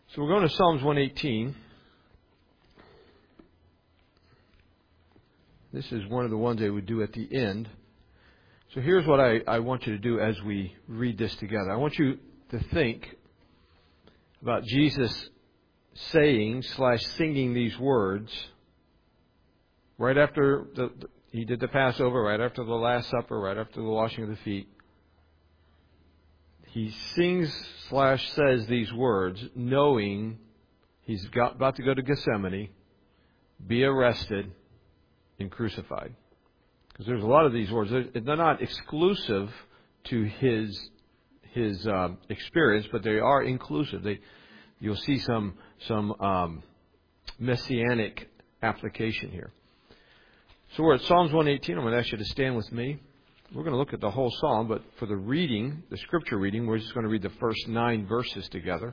So we're going to Psalms 118. This is one of the ones they would do at the end. So here's what I want you to do as we read this together. I want you to think about Jesus saying/singing these words right after he did the Passover, right after the Last Supper, right after the washing of the feet. He sings/says these words knowing he's about to go to Gethsemane, be arrested, and crucified. Because there's a lot of these words. They're not exclusive to his experience, but they are inclusive. You'll see some messianic application here. So we're at Psalms 118. I'm going to ask you to stand with me. We're going to look at the whole psalm, but for the reading, the scripture reading, we're just going to read the first 9 verses together.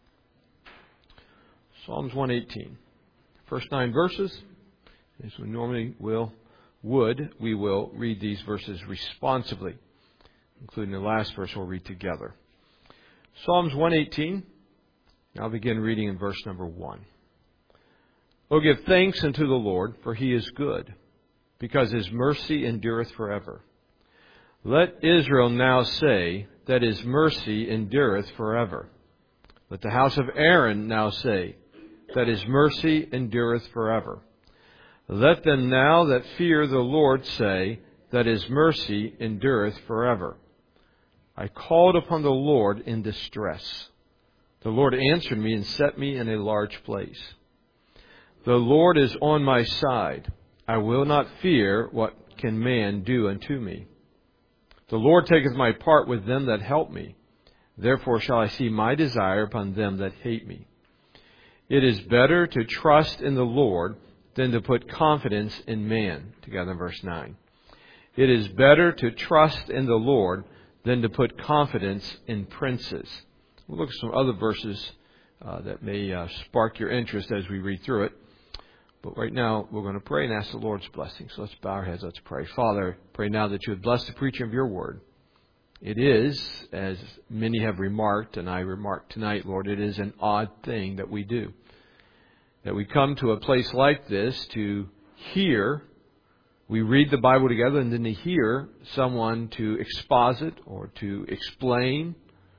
Psalms 118. First 9 verses. As we normally we will read these verses responsively, including the last verse we'll read together. Psalms 118. I'll begin reading in verse number 1. Oh, give thanks unto the Lord, for He is good, because His mercy endureth forever. Let Israel now say that His mercy endureth forever. Let the house of Aaron now say that His mercy endureth forever. Let them now that fear the Lord say that His mercy endureth forever. I called upon the Lord in distress. The Lord answered me and set me in a large place. The Lord is on my side. I will not fear what can man do unto me. The Lord taketh my part with them that help me. Therefore shall I see my desire upon them that hate me. It is better to trust in the Lord than to put confidence in man. Together in verse 9. It is better to trust in the Lord than to put confidence in princes. We'll look at some other verses that may spark your interest as we read through it. But right now, we're going to pray and ask the Lord's blessing. So let's bow our heads, let's pray. Father, pray now that you would bless the preaching of your word. It is, as many have remarked, and I remarked tonight, Lord, it is an odd thing that we do. That we come to a place like this to hear, we read the Bible together, and then to hear someone to exposit or to explain,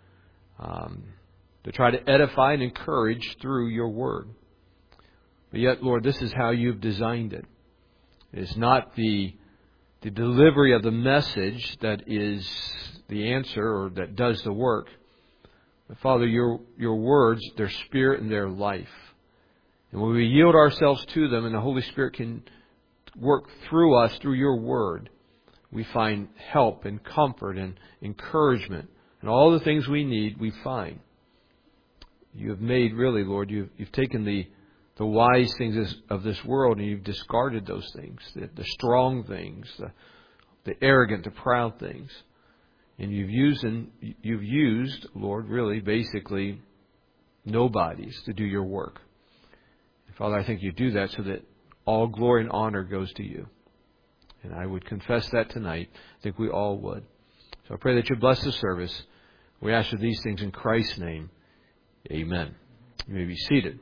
to try to edify and encourage through your word. But yet, Lord, this is how you've designed it. It's not the delivery of the message that is the answer or that does the work. But Father, your words, their spirit and their life. And when we yield ourselves to them and the Holy Spirit can work through us, through your word, we find help and comfort and encouragement. And all the things we need, we find. You have made, really, Lord, you've taken the wise things of this world and you've discarded those things, the strong things, the arrogant, the proud things. And you've used, Lord, really, basically, nobodies to do your work. And Father, I think you do that so that all glory and honor goes to you. And I would confess that tonight. I think we all would. So I pray that you bless the service. We ask for these things in Christ's name. Amen. You may be seated.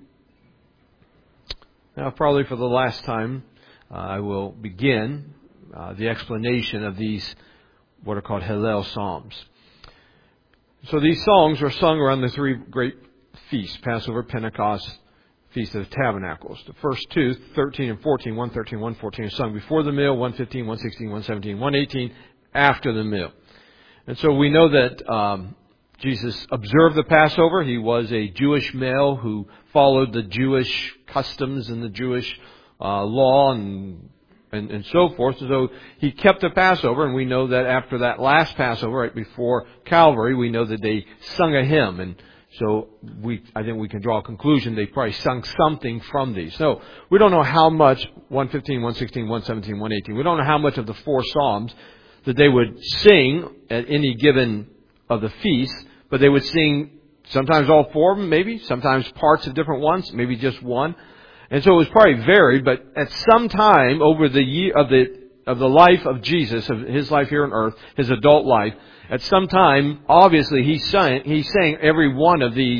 Now, probably for the last time, I will begin the explanation of these, what are called Hallel Psalms. So these songs are sung around the 3 great feasts, Passover, Pentecost, Feast of Tabernacles. The first 2, 13 and 14, 113, 114, are sung before the meal, 115, 116, 117, 118, after the meal. And so we know that Jesus observed the Passover. He was a Jewish male who followed the Jewish customs and the Jewish law and so forth. So he kept the Passover, and we know that after that last Passover, right before Calvary, we know that they sung a hymn. And so I think we can draw a conclusion they probably sung something from these. So we don't know how much, 115, 116, 117, 118, we don't know how much of the 4 Psalms that they would sing at any given of the feast, but they would sing sometimes all 4 of them, maybe, sometimes parts of different ones, maybe just one. And so it was probably varied, but at some time over the year of the life of Jesus, of his life here on earth, his adult life, at some time, obviously he sang every one of these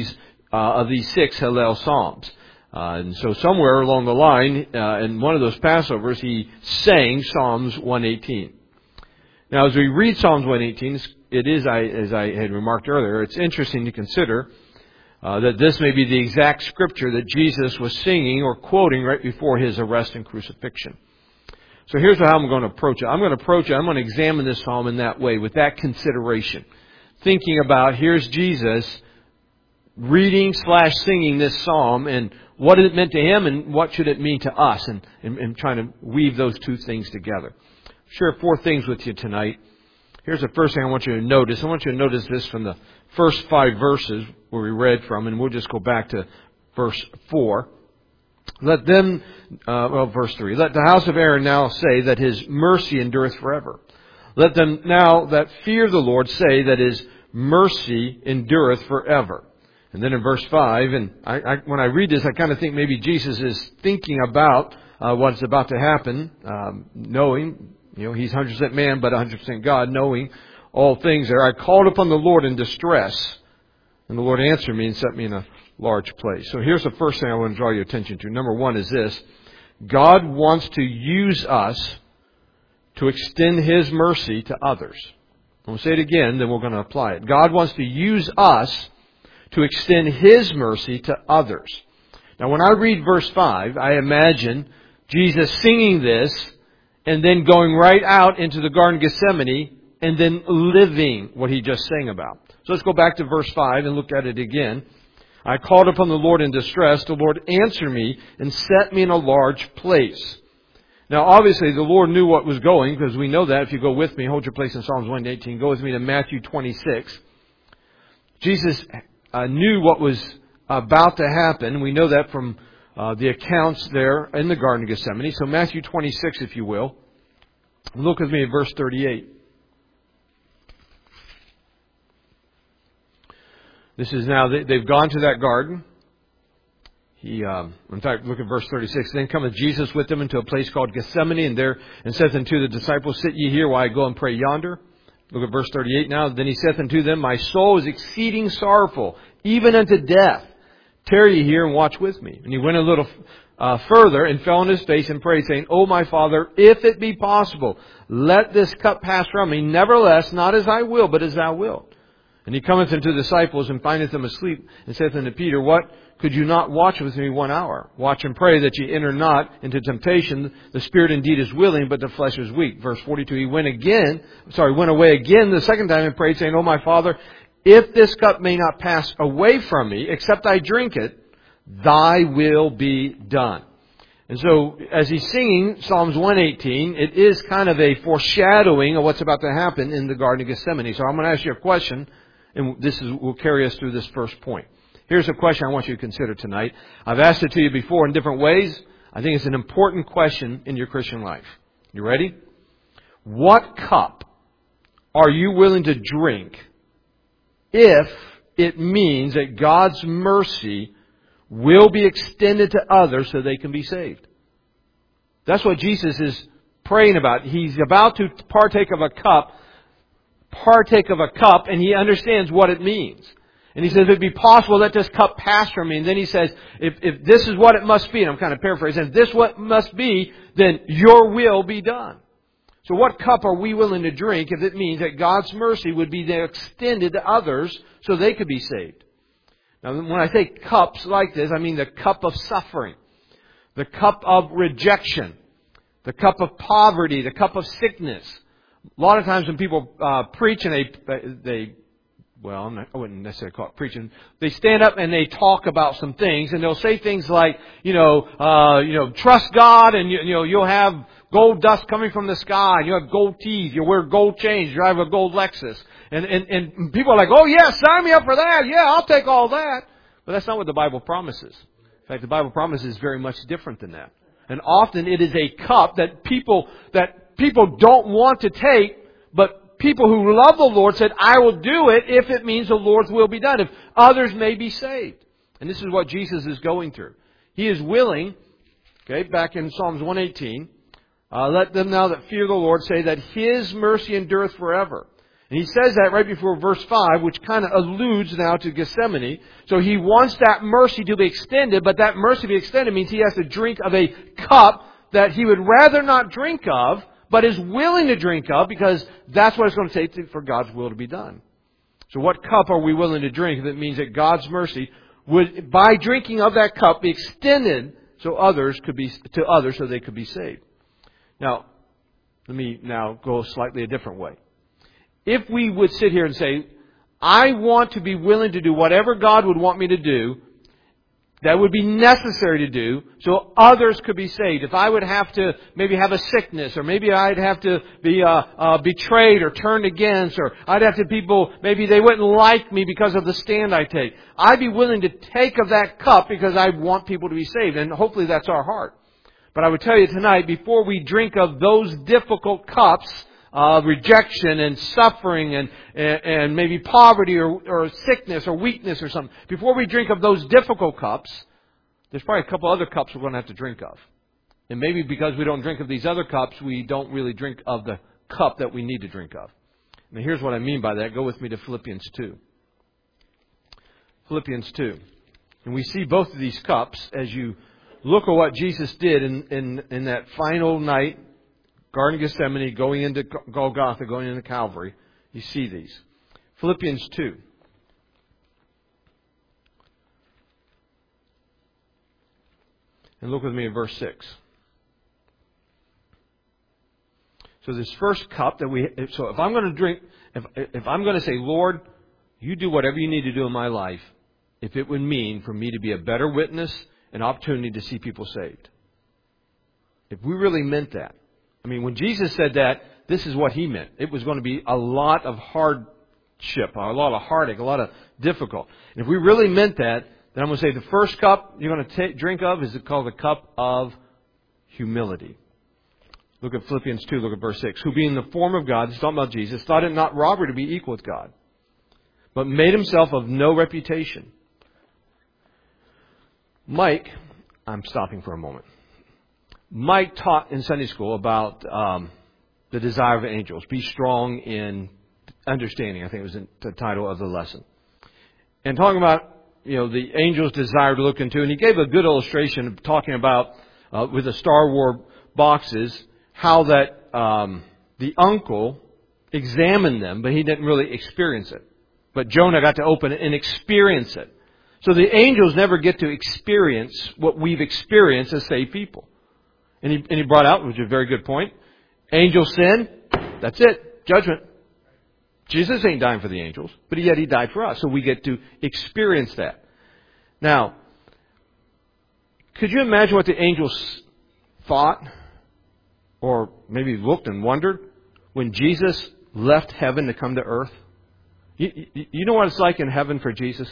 of these 6 Hallel Psalms. And so somewhere along the line, in one of those Passovers, he sang Psalms 118. Now, as we read Psalms 118, it is, as I had remarked earlier, it's interesting to consider that this may be the exact scripture that Jesus was singing or quoting right before his arrest and crucifixion. So here's how I'm going to approach it. I'm going to examine this psalm in that way, with that consideration. Thinking about, here's Jesus reading / singing this psalm, and what it meant to him and what should it mean to us, and trying to weave those two things together. Share 4 things with you tonight. Here's the first thing I want you to notice. I want you to notice this from the first 5 verses where we read from, and we'll just go back to verse 4. Verse 3. Let the house of Aaron now say that his mercy endureth forever. Let them now that fear the Lord say that his mercy endureth forever. And then in verse 5, and when I read this, I kind of think maybe Jesus is thinking about what's about to happen, knowing, he's 100% man, but 100% God, knowing all things there. I called upon the Lord in distress, and the Lord answered me and set me in a large place. So here's the first thing I want to draw your attention to. Number 1 is this. God wants to use us to extend His mercy to others. I'm going to say it again, then we're going to apply it. God wants to use us to extend His mercy to others. Now, when I read verse 5, I imagine Jesus singing this and then going right out into the Garden of Gethsemane and then living what He just sang about. So let's go back to verse 5 and look at it again. I called upon the Lord in distress. The Lord answered me and set me in a large place. Now, obviously, the Lord knew what was going, because we know that. If you go with me, hold your place in Psalms 118. Go with me to Matthew 26. Jesus knew what was about to happen. We know that from the accounts there in the Garden of Gethsemane. So Matthew 26, if you will. Look with me at verse 38. This is now, they've gone to that garden. In fact, look at verse 36. Then cometh Jesus with them into a place called Gethsemane, and saith unto the disciples, Sit ye here while I go and pray yonder. Look at verse 38 now. Then he saith unto them, My soul is exceeding sorrowful, even unto death. Tarry ye here and watch with me. And he went a little further and fell on his face and prayed, saying, O my Father, if it be possible, let this cup pass from me. Nevertheless, not as I will, but as thou wilt. And he cometh unto the disciples and findeth them asleep, and saith unto Peter, What? Could you not watch with me 1 hour? Watch and pray that ye enter not into temptation. The spirit indeed is willing, but the flesh is weak. Verse 42, he went away again the second time and prayed, saying, O my Father, if this cup may not pass away from me, except I drink it, thy will be done. And so, as he's singing Psalms 118, it is kind of a foreshadowing of what's about to happen in the Garden of Gethsemane. So I'm going to ask you a question, and will carry us through this first point. Here's a question I want you to consider tonight. I've asked it to you before in different ways. I think it's an important question in your Christian life. You ready? What cup are you willing to drink if it means that God's mercy will be extended to others so they can be saved? That's what Jesus is praying about. He's about to partake of a cup, and he understands what it means. And he says, if it be possible, let this cup pass from me. And then he says, if this is what it must be, and I'm kind of paraphrasing, if this is what it must be, then your will be done. So what cup are we willing to drink if it means that God's mercy would be extended to others so they could be saved? Now, when I say cups like this, I mean the cup of suffering, the cup of rejection, the cup of poverty, the cup of sickness. A lot of times when people preach and I wouldn't necessarily call it preaching. They stand up and they talk about some things, and they'll say things like, trust God, and you'll have gold dust coming from the sky, and you have gold teeth, you wear gold chains, you drive a gold Lexus, and people are like, oh yeah, sign me up for that. Yeah, I'll take all that. But that's not what the Bible promises. In fact, the Bible promises very much different than that. And often it is a cup that people don't want to take, but people who love the Lord said, I will do it if it means the Lord's will be done, if others may be saved. And this is what Jesus is going through. He is willing, back in Psalms 118, let them now that fear the Lord say that His mercy endureth forever. And he says that right before verse 5, which kind of alludes now to Gethsemane. So he wants that mercy to be extended, but that mercy to be extended means he has to drink of a cup that he would rather not drink of, but is willing to drink of, because that's what it's going to take for God's will to be done. So what cup are we willing to drink if it means that God's mercy would, by drinking of that cup, be extended so others so they could be saved? Now, let me now go slightly a different way. If we would sit here and say, I want to be willing to do whatever God would want me to do, that would be necessary to do, so others could be saved. If I would have to maybe have a sickness, or maybe I'd have to be betrayed or turned against, or I'd have to people, maybe they wouldn't like me because of the stand I take. I'd be willing to take of that cup because I want people to be saved. And hopefully that's our heart. But I would tell you tonight, before we drink of those difficult cups, rejection and suffering and maybe poverty or sickness or weakness or something. Before we drink of those difficult cups, there's probably a couple other cups we're going to have to drink of. And maybe because we don't drink of these other cups, we don't really drink of the cup that we need to drink of. Now here's what I mean by that. Go with me to Philippians 2. Philippians 2. And we see both of these cups as you look at what Jesus did in that final night, Garden of Gethsemane, going into Golgotha, going into Calvary. You see these. Philippians 2. And look with me at verse 6. So this first cup that so if I'm going to drink, if I'm going to say, Lord, you do whatever you need to do in my life, if it would mean for me to be a better witness, an opportunity to see people saved. If we really meant that. I mean, when Jesus said that, this is what He meant. It was going to be a lot of hardship, a lot of heartache, a lot of difficult. And if we really meant that, then I'm going to say the first cup you're going to drink of is called the cup of humility. Look at Philippians 2, look at verse 6. Who being in the form of God, this is talking about Jesus, thought it not robbery to be equal with God, but made Himself of no reputation. Mike, I'm stopping for a moment. Mike taught in Sunday school about the desire of angels. Be strong in understanding, I think was the title of the lesson. And talking about, the angels' desire to look into. And he gave a good illustration of talking about, with the Star Wars boxes, how that the uncle examined them, but he didn't really experience it. But Jonah got to open it and experience it. So the angels never get to experience what we've experienced as saved people. And he brought out, which is a very good point, angels sin, that's it, judgment. Jesus ain't dying for the angels, but yet He died for us, so we get to experience that. Now, could you imagine what the angels thought, or maybe looked and wondered, when Jesus left heaven to come to earth? You know what it's like in heaven for Jesus?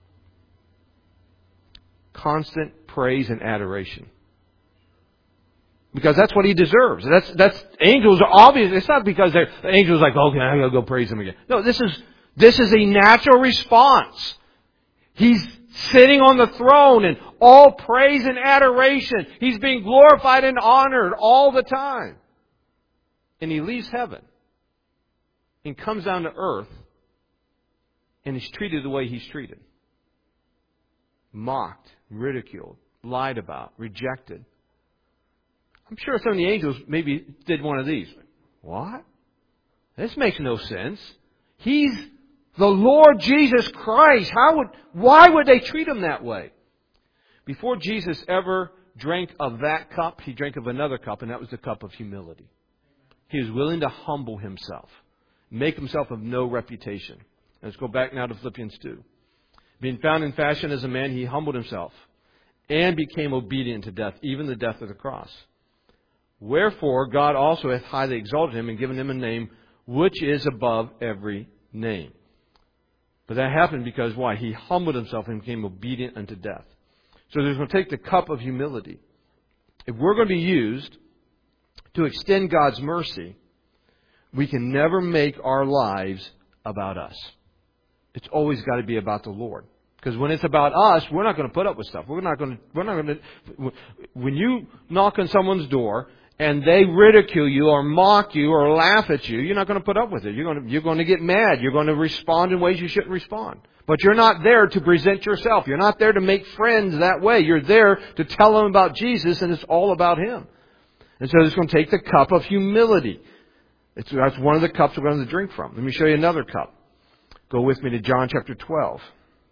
Constant praise and adoration. Because that's what He deserves. That's angels are obvious. It's not because the angels are like, okay, I'm going to go praise Him again. No, this is a natural response. He's sitting on the throne and all praise and adoration. He's being glorified and honored all the time. And He leaves heaven and comes down to earth and is treated the way He's treated. Mocked, ridiculed, lied about, rejected. I'm sure some of the angels maybe did one of these. What? This makes no sense. He's the Lord Jesus Christ. Why would they treat Him that way? Before Jesus ever drank of that cup, He drank of another cup, and that was the cup of humility. He was willing to humble Himself, make Himself of no reputation. Let's go back now to Philippians 2. Being found in fashion as a man, He humbled Himself and became obedient to death, even the death of the cross. Wherefore God also hath highly exalted Him and given Him a name which is above every name. But that happened because why? He humbled Himself and became obedient unto death. So He's going to take the cup of humility. If we're going to be used to extend God's mercy, we can never make our lives about us. It's always got to be about the Lord. Because when it's about us, we're not going to put up with stuff. We're not going to. When you knock on someone's door and they ridicule you or mock you or laugh at you, you're not going to put up with it. You're going to get mad. You're going to respond in ways you shouldn't respond. But you're not there to present yourself. You're not there to make friends that way. You're there to tell them about Jesus, and it's all about Him. And so it's going to take the cup of humility. That's one of the cups we're going to drink from. Let me show you another cup. Go with me to John chapter 12.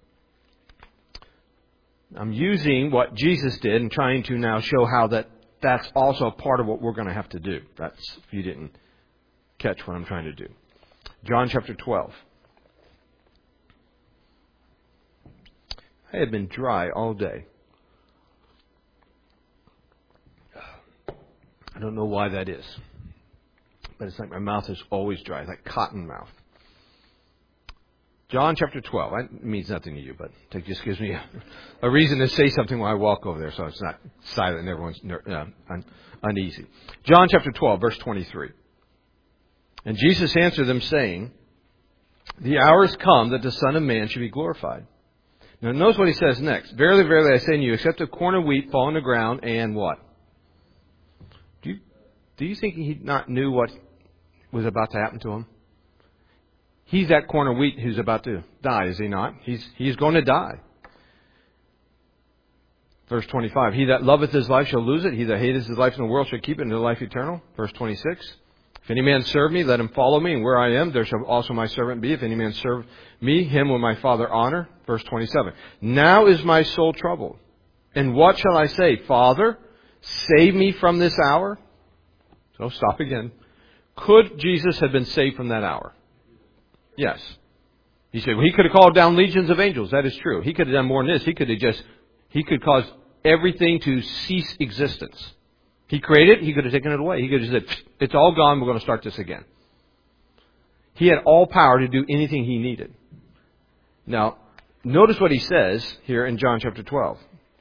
I'm using what Jesus did and trying to now show how that's also a part of what we're going to have to do. That's if you didn't catch what I'm trying to do. John chapter 12. I have been dry all day. I don't know why that is. But it's like my mouth is always dry, like cotton mouth. John chapter 12. That means nothing to you, but it just gives me a reason to say something when I walk over there so it's not silent and everyone's uneasy. John chapter 12, verse 23. And Jesus answered them, saying, the hour is come that the Son of Man should be glorified. Now notice what He says next. Verily, verily, I say unto you, except a corn of wheat fall on the ground and what? Do you think He not knew what was about to happen to Him? He's that corn of wheat who's about to die, is He not? He's going to die. Verse 25, he that loveth his life shall lose it. He that hateth his life in the world shall keep it unto life eternal. Verse 26, if any man serve me, let him follow me, and where I am, there shall also my servant be. If any man serve me, him will my Father honor. Verse 27, now is my soul troubled. And what shall I say? Father, save me from this hour. So stop again. Could Jesus have been saved from that hour? Yes. He said, well, He could have called down legions of angels. That is true. He could have done more than this. He could cause everything to cease existence. He created it. He could have taken it away. He could have said, it's all gone. We're going to start this again. He had all power to do anything He needed. Now, notice what He says here in John chapter 12.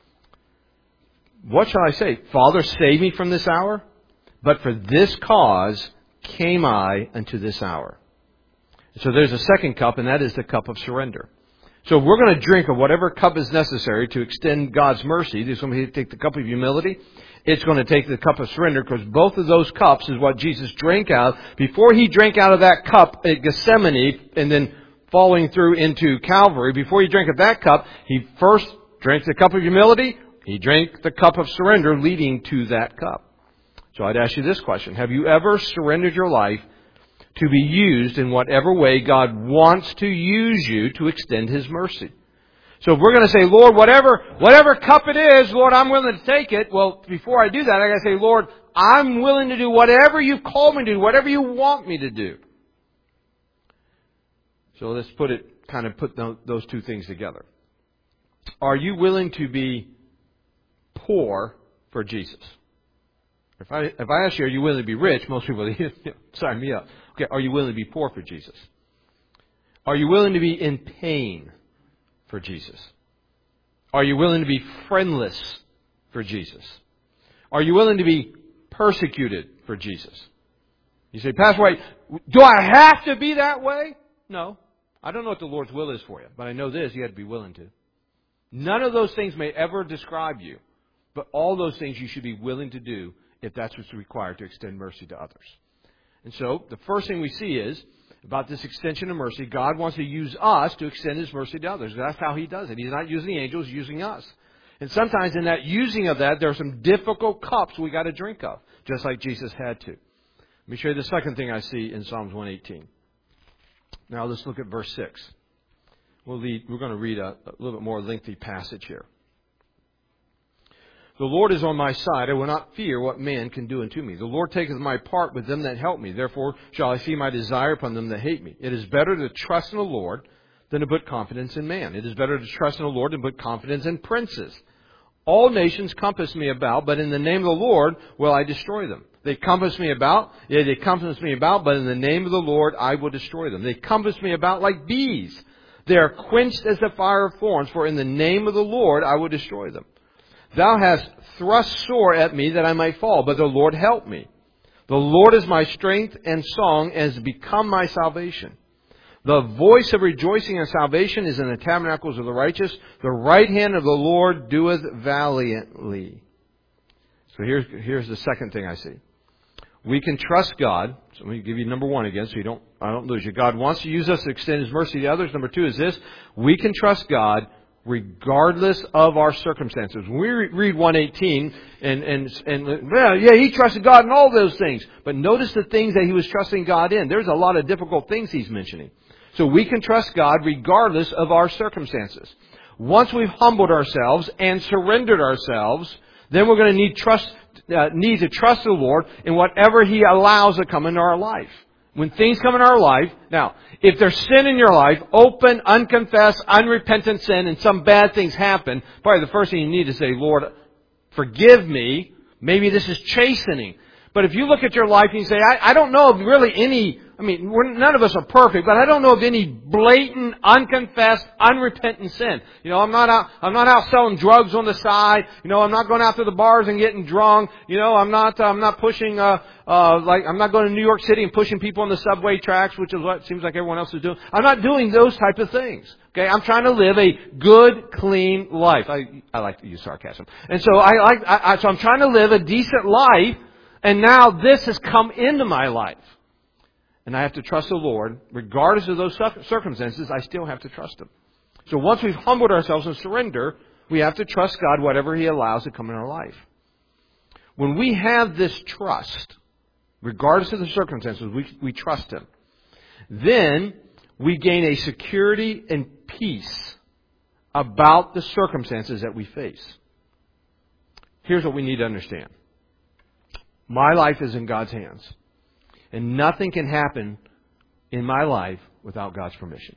What shall I say? Father, save me from this hour? But for this cause came I unto this hour. So there's a second cup, and that is the cup of surrender. So if we're going to drink of whatever cup is necessary to extend God's mercy, there's going to take the cup of humility. It's going to take the cup of surrender, because both of those cups is what Jesus drank out. Before He drank out of that cup at Gethsemane and then falling through into Calvary, before He drank of that cup, He first drank the cup of humility. He drank the cup of surrender leading to that cup. So I'd ask you this question. Have you ever surrendered your life to be used in whatever way God wants to use you to extend His mercy? So if we're going to say, Lord, whatever cup it is, Lord, I'm willing to take it. Well, before I do that, I got to say, Lord, I'm willing to do whatever You've called me to do, whatever You want me to do. So let's put those two things together. Are you willing to be poor for Jesus? If I ask you, are you willing to be rich? Most people sign me up. Okay, are you willing to be poor for Jesus? Are you willing to be in pain for Jesus? Are you willing to be friendless for Jesus? Are you willing to be persecuted for Jesus? You say, Pastor White, do I have to be that way? No. I don't know what the Lord's will is for you, but I know this, you have to be willing to. None of those things may ever describe you, but all those things you should be willing to do if that's what's required to extend mercy to others. And so, the first thing we see is, about this extension of mercy, God wants to use us to extend His mercy to others. That's how He does it. He's not using the angels, He's using us. And sometimes in that using of that, there are some difficult cups we got to drink of, just like Jesus had to. Let me show you the second thing I see in Psalms 118. Now let's look at verse 6. We're going to read a little bit more lengthy passage here. The Lord is on my side. I will not fear what man can do unto me. The Lord taketh my part with them that help me. Therefore shall I see my desire upon them that hate me. It is better to trust in the Lord than to put confidence in man. It is better to trust in the Lord than to put confidence in princes. All nations compass me about, but in the name of the Lord will I destroy them. They compass me about, but in the name of the Lord I will destroy them. They compass me about like bees. They are quenched as the fire of thorns, for in the name of the Lord I will destroy them. Thou hast thrust sore at me that I might fall, but the Lord helped me. The Lord is my strength and song, and has become my salvation. The voice of rejoicing and salvation is in the tabernacles of the righteous. The right hand of the Lord doeth valiantly. So here's the second thing I see. We can trust God. So let me give you number one again so I don't lose you. God wants to use us to extend His mercy to others. Number two is this. We can trust God regardless of our circumstances. When we read 1:18 He trusted God in all those things. But notice the things that he was trusting God in. There's a lot of difficult things he's mentioning. So we can trust God regardless of our circumstances. Once we've humbled ourselves and surrendered ourselves, then we're going to need to trust the Lord in whatever He allows to come into our life. When things come in our life, now, if there's sin in your life, open, unconfessed, unrepentant sin, and some bad things happen, probably the first thing you need to say, Lord, forgive me. Maybe this is chastening. But if you look at your life and you say, I don't know of really any, none of us are perfect, but I don't know of any blatant, unconfessed, unrepentant sin. I'm not out selling drugs on the side. I'm not going out to the bars and getting drunk. I'm not pushing, I'm not going to New York City and pushing people on the subway tracks, which is what it seems like everyone else is doing. I'm not doing those type of things. Okay, I'm trying to live a good, clean life. I like to use sarcasm. And so so I'm trying to live a decent life, and now this has come into my life. And I have to trust the Lord. Regardless of those circumstances, I still have to trust Him. So once we've humbled ourselves and surrender, we have to trust God whatever He allows to come in our life. When we have this trust, regardless of the circumstances, we trust Him. Then we gain a security and peace about the circumstances that we face. Here's what we need to understand. My life is in God's hands. And nothing can happen in my life without God's permission.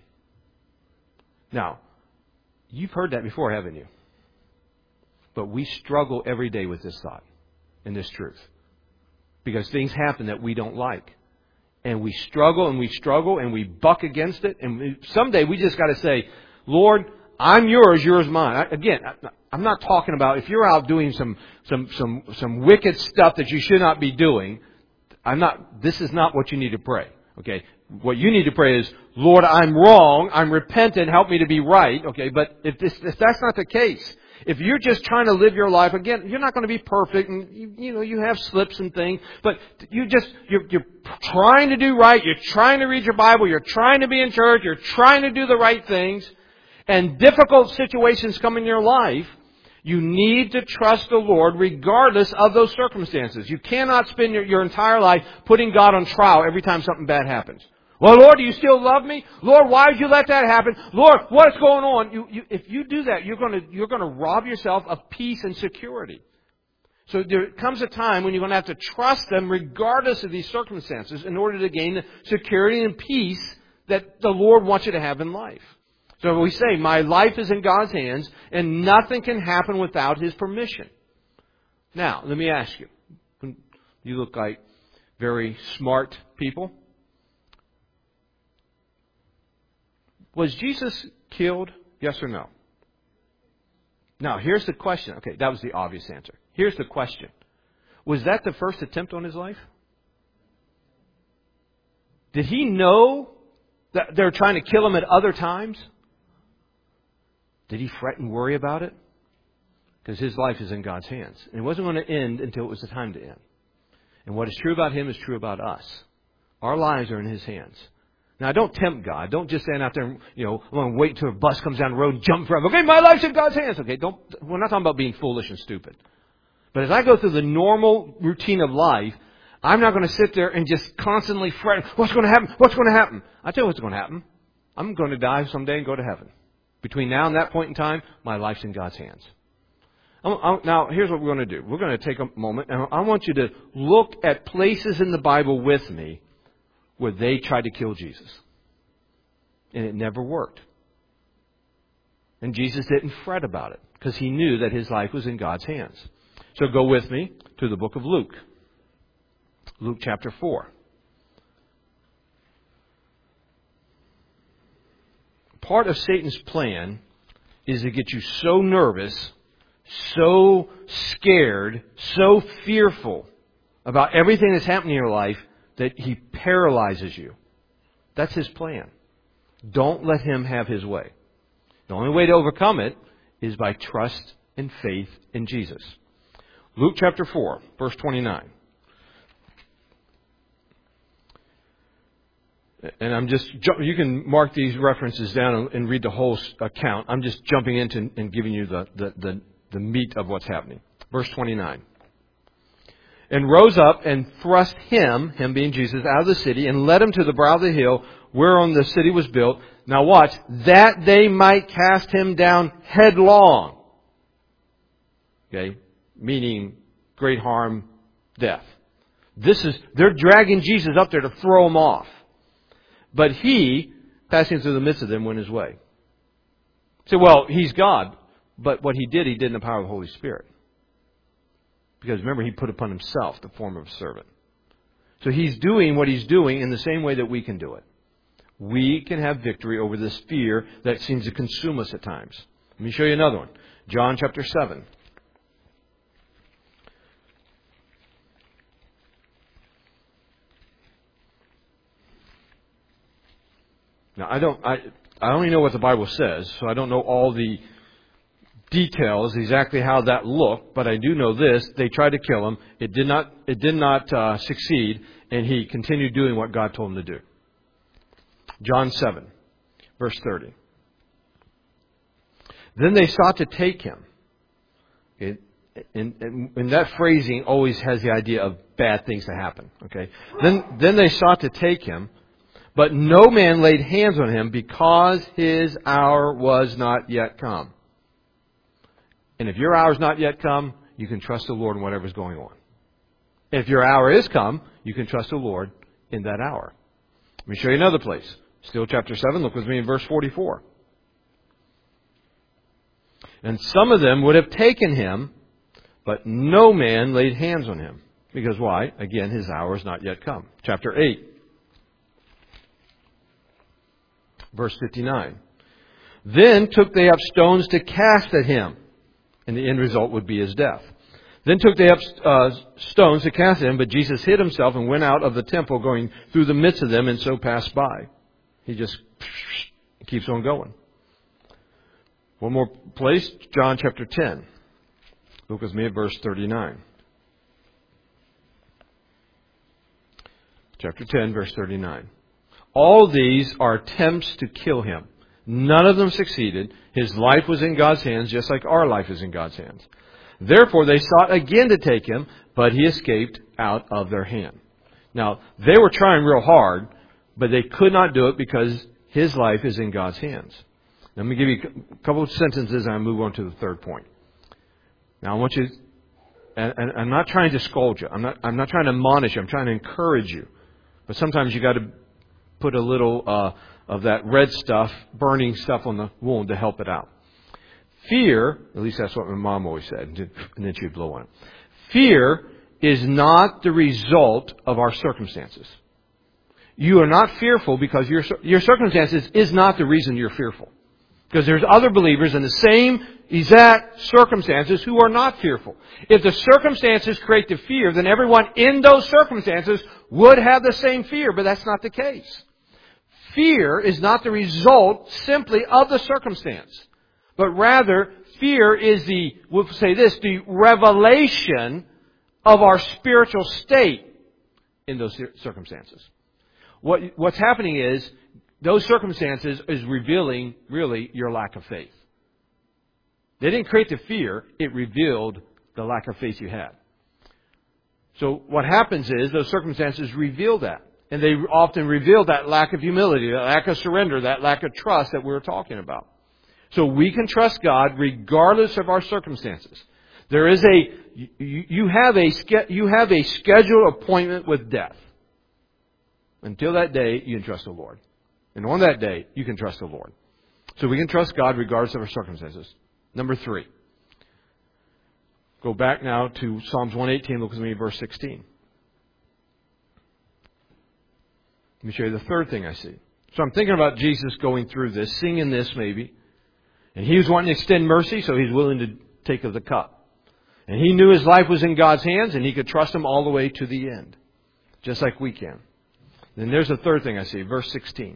Now, you've heard that before, haven't you? But we struggle every day with this thought and this truth. Because things happen that we don't like. And we struggle and we buck against it. And someday we just got to say, Lord, I'm yours, yours mine. I'm not talking about if you're out doing some wicked stuff that you should not be doing. This is not what you need to pray. Okay. What you need to pray is, Lord, I'm wrong. I'm repentant. Help me to be right. Okay. But if that's not the case, if you're just trying to live your life, again, you're not going to be perfect, and you have slips and things, but you're trying to do right. You're trying to read your Bible. You're trying to be in church. You're trying to do the right things, and difficult situations come in your life. You need to trust the Lord regardless of those circumstances. You cannot spend your entire life putting God on trial every time something bad happens. Well, Lord, do you still love me? Lord, why did you let that happen? Lord, what's going on? If you do that, you're going to rob yourself of peace and security. So there comes a time when you're going to have to trust Him regardless of these circumstances in order to gain the security and peace that the Lord wants you to have in life. So we say, my life is in God's hands, and nothing can happen without His permission. Now, let me ask you. You look like very smart people. Was Jesus killed? Yes or no? Now, here's the question. Okay, that was the obvious answer. Here's the question. Was that the first attempt on His life? Did He know that they were trying to kill Him at other times? Did He fret and worry about it? Because His life is in God's hands. And it wasn't going to end until it was the time to end. And what is true about Him is true about us. Our lives are in His hands. Now, don't tempt God. Don't just stand out there and, I'm going to wait until a bus comes down the road and jump forever. Okay, my life's in God's hands. Okay, we're not talking about being foolish and stupid. But as I go through the normal routine of life, I'm not going to sit there and just constantly fret. What's going to happen? What's going to happen? I tell you what's going to happen. I'm going to die someday and go to heaven. Between now and that point in time, my life's in God's hands. Now, here's what we're going to do. We're going to take a moment, and I want you to look at places in the Bible with me where they tried to kill Jesus. And it never worked. And Jesus didn't fret about it because He knew that His life was in God's hands. So go with me to the book of Luke. Luke chapter 4. Part of Satan's plan is to get you so nervous, so scared, so fearful about everything that's happening in your life that he paralyzes you. That's his plan. Don't let him have his way. The only way to overcome it is by trust and faith in Jesus. Luke chapter 4, verse 29. And you can mark these references down and read the whole account. I'm just jumping into and giving you the meat of what's happening. Verse 29. And rose up and thrust him being Jesus, out of the city and led him to the brow of the hill whereon the city was built. Now watch, that they might cast him down headlong. Okay, meaning great harm, death. They're dragging Jesus up there to throw him off. But he, passing through the midst of them, went his way. Say, well, he's God. But what he did in the power of the Holy Spirit. Because remember, he put upon himself the form of a servant. So he's doing what he's doing in the same way that we can do it. We can have victory over this fear that seems to consume us at times. Let me show you another one. John chapter 7. Now, I only know what the Bible says, so I don't know all the details, exactly how that looked, but I do know this. They tried to kill him. It did not succeed, and he continued doing what God told him to do. John 7, verse 30. Then they sought to take him. Okay? And that phrasing always has the idea of bad things to happen. Okay. Then they sought to take him, but no man laid hands on him because his hour was not yet come. And if your hour is not yet come, you can trust the Lord in whatever's going on. If your hour is come, you can trust the Lord in that hour. Let me show you another place. Still chapter 7, look with me in verse 44. And some of them would have taken him, but no man laid hands on him. Because why? Again, his hour is not yet come. Chapter 8. Verse 59. Then took they up stones to cast at him, and the end result would be his death. Then took they up stones to cast at him, but Jesus hid himself and went out of the temple, going through the midst of them, and so passed by. He just keeps on going. One more place, John chapter 10. Look with me at verse 39. Chapter 10, verse 39. All these are attempts to kill him. None of them succeeded. His life was in God's hands, just like our life is in God's hands. Therefore, they sought again to take him, but he escaped out of their hand. Now, they were trying real hard, but they could not do it because his life is in God's hands. Let me give you a couple of sentences and I'll move on to the third point. Now, I want you, and I'm not trying to scold you. I'm not trying to admonish you. I'm trying to encourage you. But sometimes you got to put a little of that red stuff, burning stuff on the wound to help it out. Fear, at least that's what my mom always said, and then she'd blow on it. Fear is not the result of our circumstances. You are not fearful because your circumstances is not the reason you're fearful. Because there's other believers in the same exact circumstances who are not fearful. If the circumstances create the fear, then everyone in those circumstances would have the same fear, but that's not the case. Fear is not the result simply of the circumstance, but rather fear is the revelation of our spiritual state in those circumstances. What's happening is those circumstances is revealing really your lack of faith. They didn't create the fear, it revealed the lack of faith you had. So what happens is those circumstances reveal that. And they often reveal that lack of humility, that lack of surrender, that lack of trust that we were talking about. So we can trust God regardless of our circumstances. There is you have a scheduled appointment with death. Until that day, you can trust the Lord. And on that day, you can trust the Lord. So we can trust God regardless of our circumstances. Number 3. Go back now to Psalms 118. Look with me at verse 16. Let me show you the third thing I see. So I'm thinking about Jesus going through this, singing this maybe. And he was wanting to extend mercy, so he's willing to take of the cup. And he knew his life was in God's hands, and he could trust him all the way to the end. Just like we can. Then there's the third thing I see, verse 16.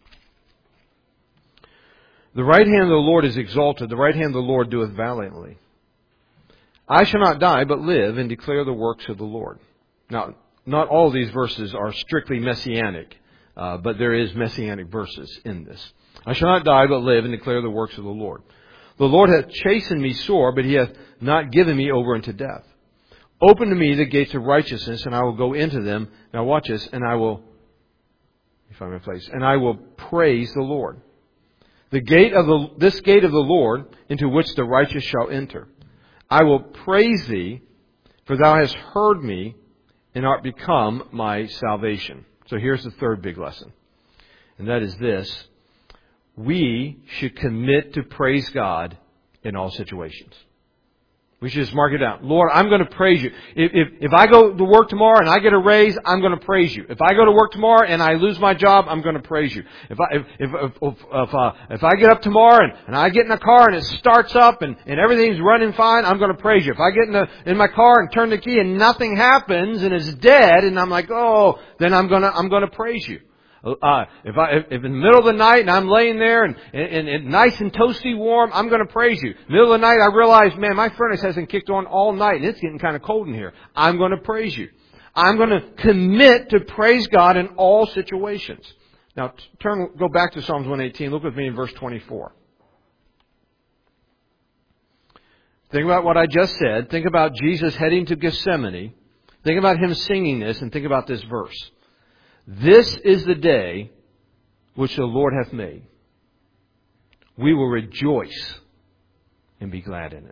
The right hand of the Lord is exalted, the right hand of the Lord doeth valiantly. I shall not die, but live and declare the works of the Lord. Now, not all these verses are strictly messianic. But there is messianic verses in this. I shall not die, but live and declare the works of the Lord. The Lord hath chastened me sore, but He hath not given me over unto death. Open to me the gates of righteousness, and I will go into them. Now watch this, and I will, find my place, and I will praise the Lord. This gate of the Lord, into which the righteous shall enter. I will praise Thee, for Thou hast heard me, and art become my salvation. So here's the third big lesson. And that is this. We should commit to praise God in all situations. We should just mark it down. Lord, I'm going to praise You. If I go to work tomorrow and I get a raise, I'm going to praise You. If I go to work tomorrow and I lose my job, I'm going to praise You. If I get up tomorrow and I get in a car and it starts up and everything's running fine, I'm going to praise You. If I get in my car and turn the key and nothing happens and it's dead and I'm like, oh, then I'm going to praise You. If in the middle of the night and I'm laying there and nice and toasty warm, I'm going to praise You. Middle of the night I realize, man, my furnace hasn't kicked on all night and it's getting kind of cold in here. I'm going to praise You. I'm going to commit to praise God in all situations. Now go back to Psalms 118. Look with me in verse 24. Think about what I just said. Think about Jesus heading to Gethsemane. Think about Him singing this and think about this verse. This is the day which the Lord hath made. We will rejoice and be glad in it.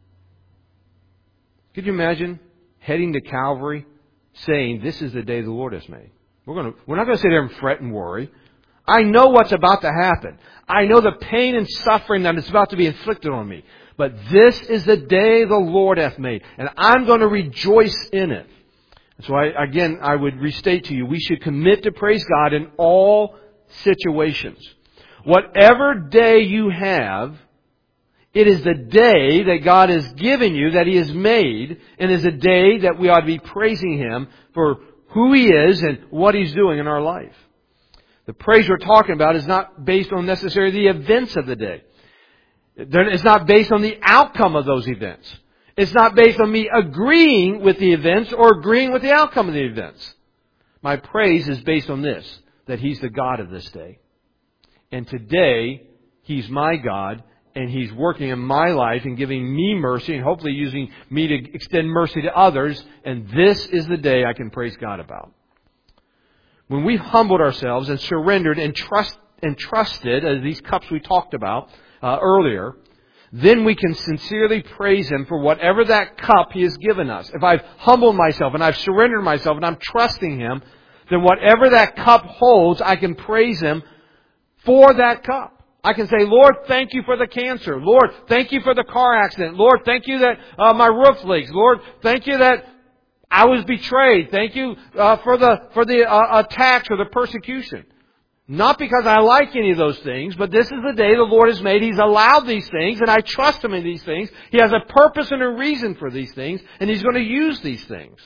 Could you imagine heading to Calvary saying, this is the day the Lord has made? We're not going to sit there and fret and worry. I know what's about to happen. I know the pain and suffering that is about to be inflicted on me. But this is the day the Lord hath made. And I'm going to rejoice in it. So I would restate to you, we should commit to praise God in all situations. Whatever day you have, it is the day that God has given you, that He has made, and is a day that we ought to be praising Him for who He is and what He's doing in our life. The praise we're talking about is not based on necessarily the events of the day. It's not based on the outcome of those events. It's not based on me agreeing with the events or agreeing with the outcome of the events. My praise is based on this, that He's the God of this day. And today, He's my God, and He's working in my life and giving me mercy and hopefully using me to extend mercy to others. And this is the day I can praise God about. When we've humbled ourselves and surrendered and trusted, as these cups we talked about earlier, then we can sincerely praise Him for whatever that cup He has given us. If I've humbled myself and I've surrendered myself and I'm trusting Him, then whatever that cup holds, I can praise Him for that cup. I can say, Lord, thank You for the cancer. Lord, thank You for the car accident. Lord, thank You that my roof leaks. Lord, thank You that I was betrayed. Thank You for the attacks or the persecution. Not because I like any of those things, but this is the day the Lord has made. He's allowed these things, and I trust Him in these things. He has a purpose and a reason for these things, and He's going to use these things.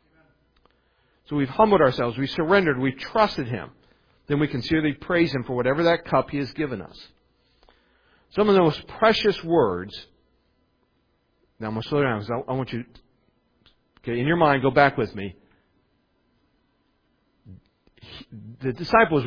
So we've humbled ourselves, we've surrendered, we've trusted Him. Then we can sincerely praise Him for whatever that cup He has given us. Some of the most precious words. Now I'm going to slow down because I want you, in your mind, go back with me. The disciples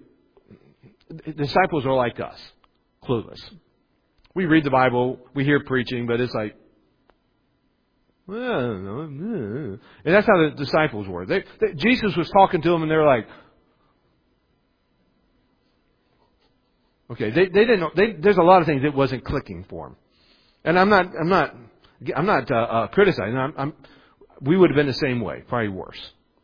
are like us, clueless. We read the Bible, we hear preaching, but it's like, well, I don't know. And that's how the disciples were. Jesus was talking to them, and they're like, okay, they didn't know. There's a lot of things that wasn't clicking for them. And I'm not criticizing. We would have been the same way, probably worse.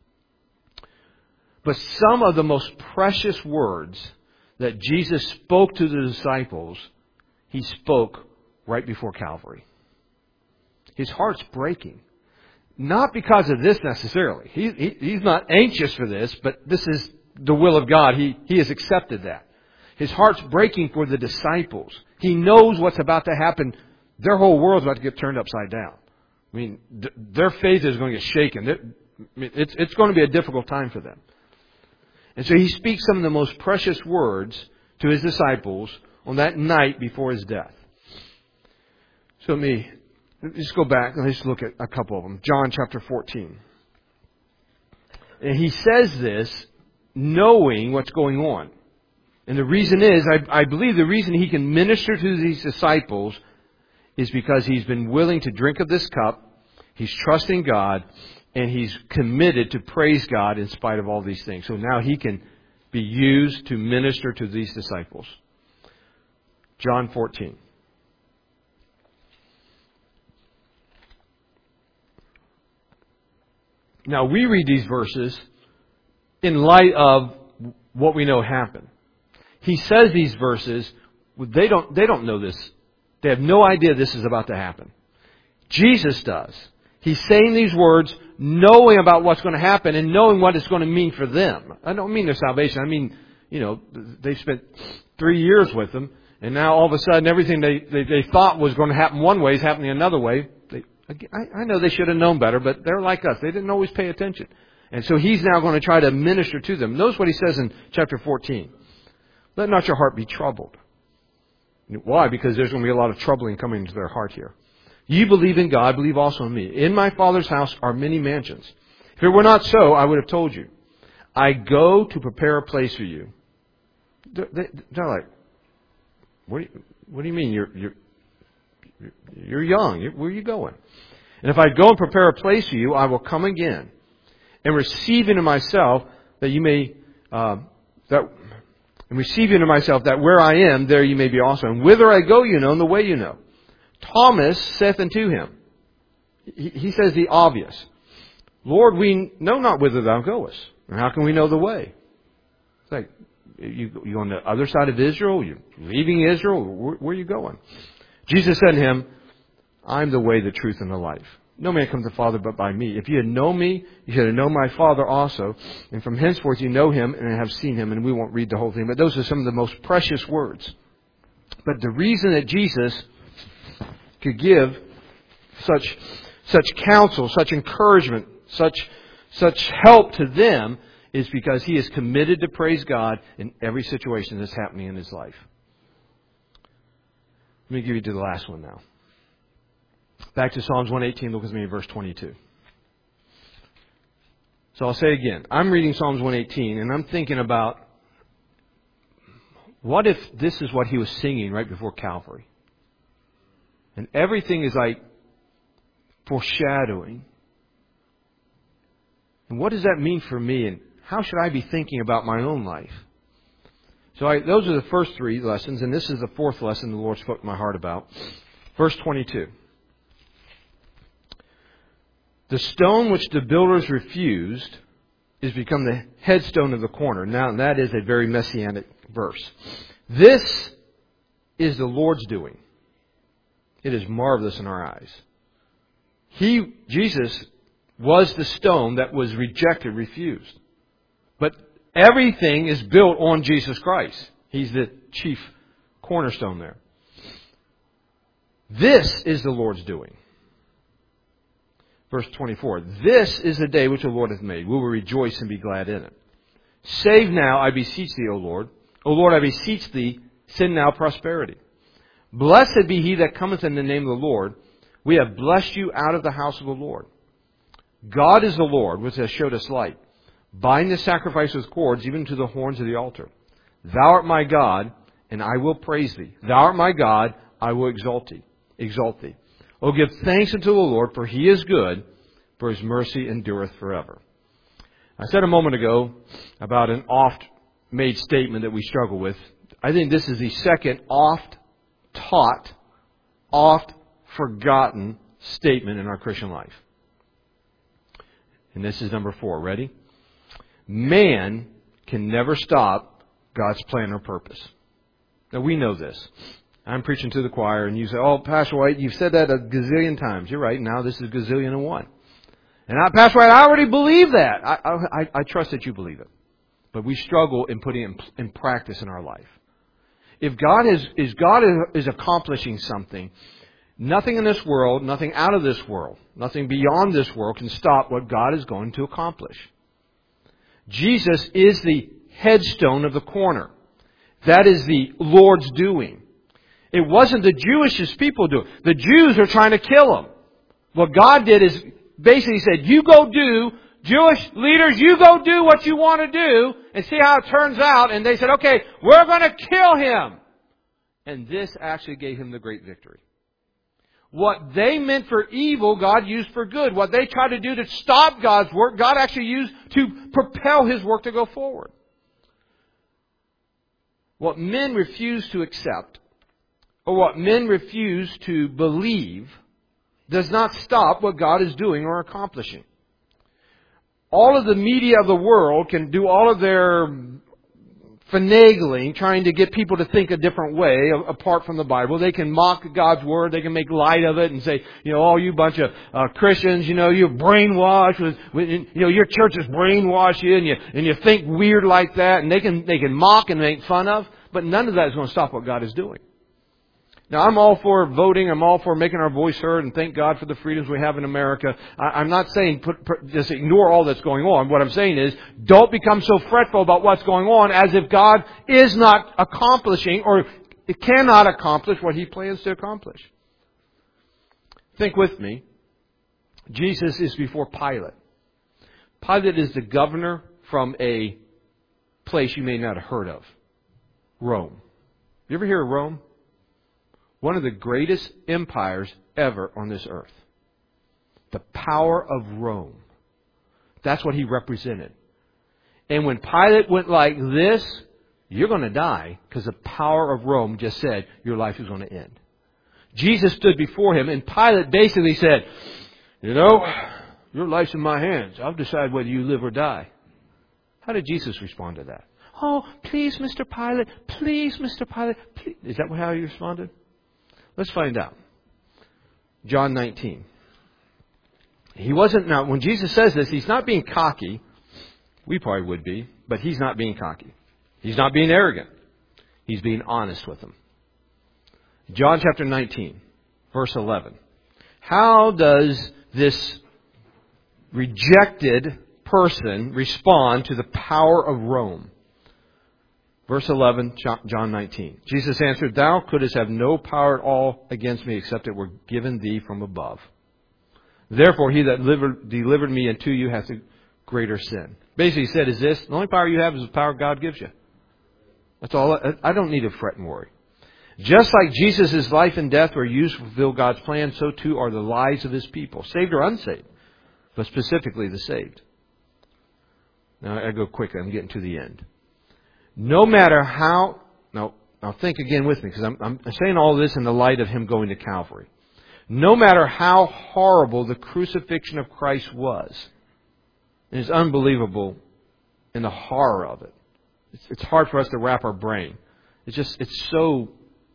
But some of the most precious words that Jesus spoke to the disciples, He spoke right before Calvary. His heart's breaking. Not because of this necessarily. He's not anxious for this, but this is the will of God. He has accepted that. His heart's breaking for the disciples. He knows what's about to happen. Their whole world's about to get turned upside down. I mean, their faith is going to get shaken. It's going to be a difficult time for them. And so He speaks some of the most precious words to His disciples on that night before His death. So let's go back and let's look at a couple of them. John chapter 14. And He says this knowing what's going on. And the reason is, I believe the reason He can minister to these disciples is because He's been willing to drink of this cup, He's trusting God, and He's committed to praise God in spite of all these things. So now He can be used to minister to these disciples. John 14. Now we read these verses in light of what we know happened. He says these verses, they don't know this. They have no idea this is about to happen. Jesus does. He's saying these words knowing about what's going to happen and knowing what it's going to mean for them. I don't mean their salvation. I mean, they spent 3 years with Him, and now all of a sudden everything they thought was going to happen one way is happening another way. I know they should have known better, but they're like us. They didn't always pay attention. And so He's now going to try to minister to them. Notice what He says in chapter 14. Let not your heart be troubled. Why? Because there's going to be a lot of troubling coming into their heart here. You believe in God, believe also in me. In my Father's house are many mansions. If it were not so, I would have told you. I go to prepare a place for you. They're like, what do you mean? You're young. Where are you going? And if I go and prepare a place for you, I will come again and receive into myself that you may receive into myself that where I am, there you may be also. And whither I go, you know, and the way you know. Thomas saith unto Him, he says the obvious, Lord, we know not whither Thou goest, and how can we know the way? It's like, you on the other side of Israel? You're leaving Israel? Where are you going? Jesus said to him, I'm the way, the truth, and the life. No man comes to the Father but by me. If you had known me, you should have known my Father also. And from henceforth you know Him and have seen Him. And we won't read the whole thing, but those are some of the most precious words. But the reason that Jesus could give such counsel, such encouragement, such help to them is because He is committed to praise God in every situation that's happening in His life. Let me give you to the last one now. Back to Psalms 118, look with me at verse 22. So I'll say again, I'm reading Psalms 118 and I'm thinking about, what if this is what he was singing right before Calvary? And everything is like foreshadowing. And what does that mean for me? And how should I be thinking about my own life? So those are the first 3 lessons, and this is the 4th lesson the Lord spoke to my heart about. Verse 22. The stone which the builders refused is become the headstone of the corner. Now, that is a very messianic verse. This is the Lord's doing. It is marvelous in our eyes. Jesus, was the stone that was rejected, refused. But everything is built on Jesus Christ. He's the chief cornerstone there. This is the Lord's doing. Verse 24. This is the day which the Lord hath made. We will rejoice and be glad in it. Save now, I beseech thee, O Lord. O Lord, I beseech thee, send now prosperity. Blessed be he that cometh in the name of the Lord. We have blessed you out of the house of the Lord. God is the Lord, which has showed us light. Bind the sacrifice with cords, even to the horns of the altar. Thou art my God, and I will praise thee. Thou art my God, I will exalt thee. O give thanks unto the Lord, for He is good, for His mercy endureth forever. I said a moment ago about an oft-made statement that we struggle with. I think this is the second oft-taught, oft-forgotten statement in our Christian life. And this is number 4. Ready? Man can never stop God's plan or purpose. Now, we know this. I'm preaching to the choir, and you say, oh, Pastor White, you've said that a gazillion times. You're right. Now this is gazillion and one. And Pastor White, I already believe that. I trust that you believe it. But we struggle in putting it in practice in our life. If God is accomplishing something, nothing in this world, nothing out of this world, nothing beyond this world can stop what God is going to accomplish. Jesus is the headstone of the corner. That is the Lord's doing. It wasn't the Jewish people doing. The Jews are trying to kill him. What God did is basically said, you go do, Jewish leaders, you go do what you want to do, and see how it turns out. And they said, okay, we're going to kill him. And this actually gave him the great victory. What they meant for evil, God used for good. What they tried to do to stop God's work, God actually used to propel His work to go forward. What men refuse to accept, or what men refuse to believe, does not stop what God is doing or accomplishing. All of the media of the world can do all of their finagling, trying to get people to think a different way apart from the Bible. They can mock God's Word. They can make light of it and say, oh, you bunch of Christians, you're brainwashed. Your church has brainwashed you, and you think weird like that. And they can mock and make fun of. But none of that is going to stop what God is doing. Now, I'm all for voting. I'm all for making our voice heard, and thank God for the freedoms we have in America. I'm not saying just ignore all that's going on. What I'm saying is, don't become so fretful about what's going on as if God is not accomplishing or cannot accomplish what He plans to accomplish. Think with me. Jesus is before Pilate. Pilate is the governor from a place you may not have heard of. Rome. You ever hear of Rome? One of the greatest empires ever on this earth. The power of Rome. That's what he represented. And when Pilate went like this, you're going to die, because the power of Rome just said your life is going to end. Jesus stood before him, and Pilate basically said, your life's in my hands. I'll decide whether you live or die. How did Jesus respond to that? Oh, please, Mr. Pilate. Please, Mr. Pilate. Please. Is that how he responded? Let's find out. John 19. Now, when Jesus says this, He's not being cocky. We probably would be, but He's not being cocky. He's not being arrogant. He's being honest with them. John chapter 19, verse 11. How does this rejected person respond to the power of Rome? Verse 11, John 19. Jesus answered, Thou couldst have no power at all against me except it were given thee from above. Therefore, he that delivered me unto you hath a greater sin. Basically, he said, the only power you have is the power God gives you. That's all. I don't need to fret and worry. Just like Jesus' life and death were used to fulfill God's plan, so too are the lives of His people, saved or unsaved, but specifically the saved. Now, I go quickly. I'm getting to the end. No matter how... Now think again with me, because I'm saying all this in the light of Him going to Calvary. No matter how horrible the crucifixion of Christ was, and it's unbelievable in the horror of it. It's hard for us to wrap our brain. It's so...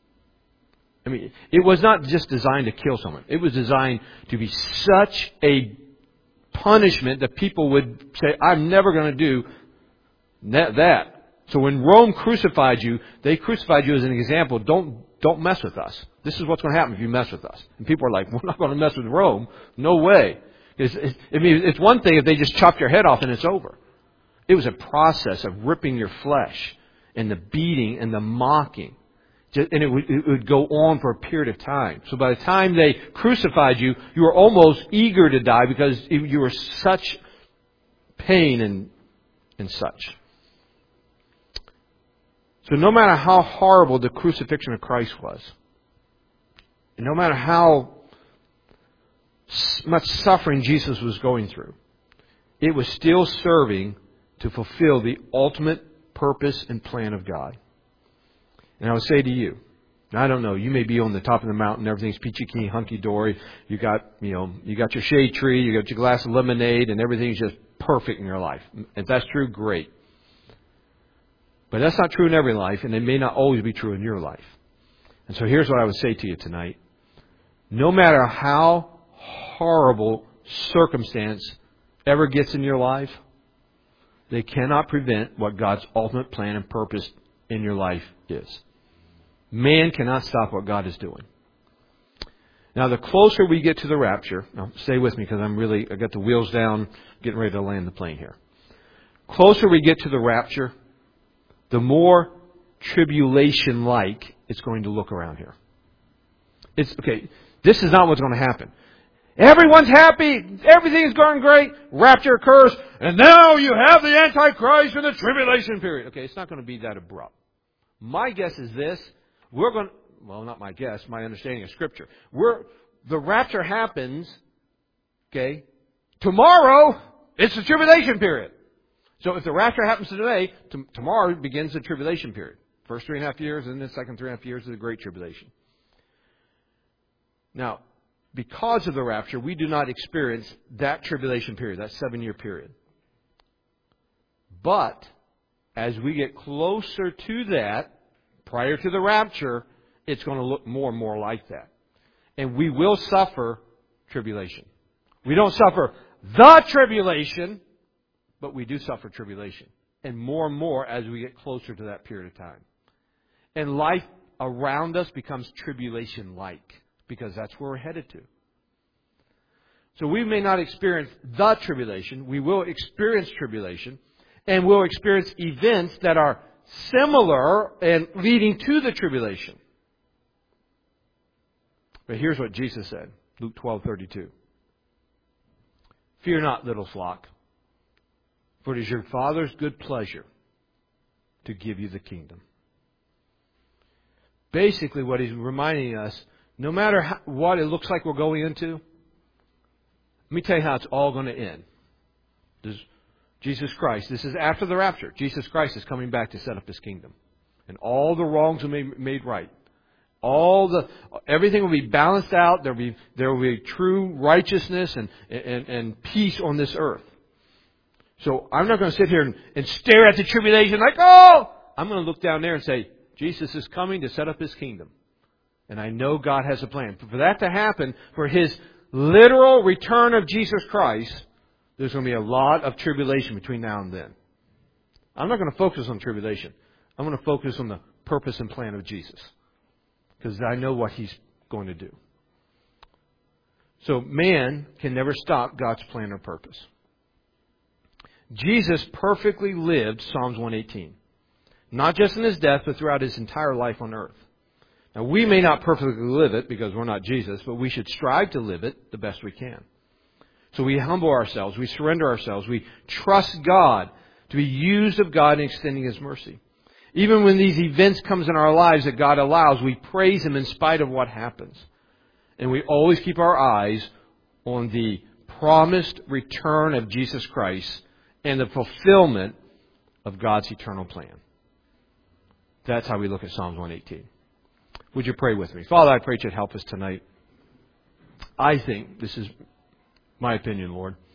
it was not just designed to kill someone. It was designed to be such a punishment that people would say, I'm never going to do that. So when Rome crucified you, they crucified you as an example. Don't mess with us. This is what's going to happen if you mess with us. And people are like, we're not going to mess with Rome. No way. It's one thing if they just chopped your head off and it's over. It was a process of ripping your flesh and the beating and the mocking. And it would go on for a period of time. So by the time they crucified you, you were almost eager to die because you were such pain and such. So no matter how horrible the crucifixion of Christ was, and no matter how much suffering Jesus was going through, it was still serving to fulfill the ultimate purpose and plan of God. And I would say to you, I don't know, you may be on the top of the mountain, everything's peachy keen, hunky dory. You got your shade tree, you got your glass of lemonade, and everything's just perfect in your life. If that's true, great. But that's not true in every life, and it may not always be true in your life. And so here's what I would say to you tonight. No matter how horrible circumstance ever gets in your life, they cannot prevent what God's ultimate plan and purpose in your life is. Man cannot stop what God is doing. Now, the closer we get to the rapture, now stay with me because I got the wheels down, getting ready to land the plane here. Closer we get to the rapture, the more tribulation-like it's going to look around here. This is not what's going to happen. Everyone's happy. Everything's going great. Rapture occurs. And now you have the Antichrist and the tribulation period. Okay, it's not going to be that abrupt. My guess is this. Not my guess, my understanding of Scripture. The rapture happens, okay, tomorrow, it's the tribulation period. So if the rapture happens today, tomorrow begins the tribulation period. First 3.5 years, and then the second 3.5 years of the Great Tribulation. Now, because of the rapture, we do not experience that tribulation period, that 7-year period. But as we get closer to that, prior to the rapture, it's going to look more and more like that. And we will suffer tribulation. We don't suffer the tribulation, but we do suffer tribulation. And more as we get closer to that period of time. And life around us becomes tribulation-like, because that's where we're headed to. So we may not experience the tribulation. We will experience tribulation. And we'll experience events that are similar and leading to the tribulation. But here's what Jesus said. Luke 12:32. Fear not, little flock, for it is your Father's good pleasure to give you the kingdom. Basically, what He's reminding us, no matter what it looks like we're going into, let me tell you how it's all going to end. Jesus Christ, this is after the rapture. Jesus Christ is coming back to set up His kingdom. And all the wrongs will be made right. Everything will be balanced out. There will be true righteousness and peace on this earth. So I'm not going to sit here and stare at the tribulation like, oh! I'm going to look down there and say, Jesus is coming to set up His kingdom. And I know God has a plan. For that to happen, for His literal return of Jesus Christ, there's going to be a lot of tribulation between now and then. I'm not going to focus on tribulation. I'm going to focus on the purpose and plan of Jesus. Because I know what He's going to do. So man can never stop God's plan or purpose. Jesus perfectly lived Psalms 118. Not just in His death, but throughout His entire life on earth. Now, we may not perfectly live it because we're not Jesus, but we should strive to live it the best we can. So we humble ourselves, we surrender ourselves, we trust God to be used of God in extending His mercy. Even when these events comes in our lives that God allows, we praise Him in spite of what happens. And we always keep our eyes on the promised return of Jesus Christ and the fulfillment of God's eternal plan. That's how we look at Psalms 118. Would you pray with me? Father, I pray that you'd help us tonight. I think, this is my opinion, Lord,